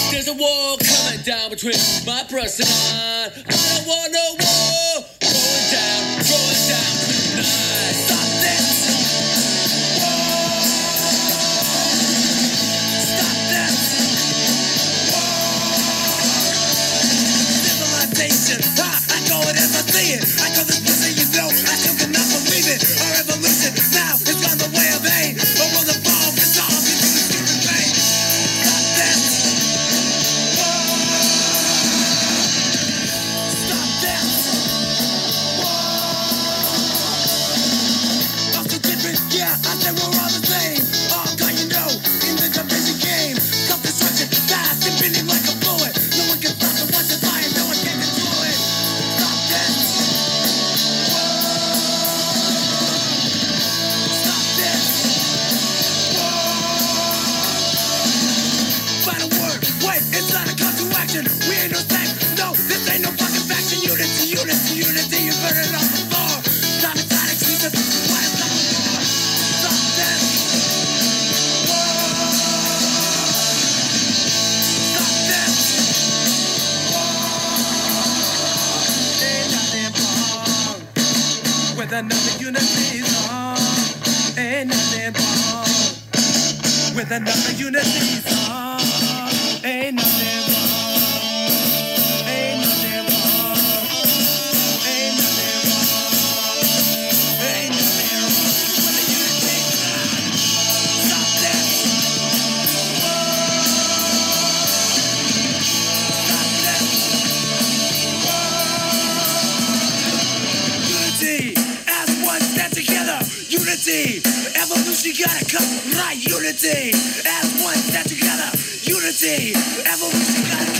There's a wall coming down between my breast and mine. I don't want no war going down tonight. Stop this! Whoa! Stop this! Whoa! Civilization, I call it as I see it. I call this pussy, you know, I still cannot believe it. Our evolution now is on the way of aim. But will the fall dissolve into the stupid pain? Stop this! Stop this! Whoa! Also different, yeah, I say we're all the same. All kind you know, in the division game. Self-destruction, fast and bending like a bullet. No one can stop it once it's lying, no one can control it. Stop this! Stop this! Whoa! Final word, wait, it's not a call to action. We ain't no sex, no, this ain't no fucking faction. Unity, unity, unity, you burn it off the floor. Stop it, not excuses, why is that more? Stop this! Whoa! Stop this! Whoa! Ain't nothing wrong with another unity song. Ain't nothing wrong with another unity song. Ain't nothing wrong. Ain't nothing wrong. Ain't nothing wrong. Ain't nothing wrong with a unity song. Stop this. Stop this. Unity, as one, stand together. Unity, evolution gotta come right. Unity, as one, stand together. Unity, evolution gotta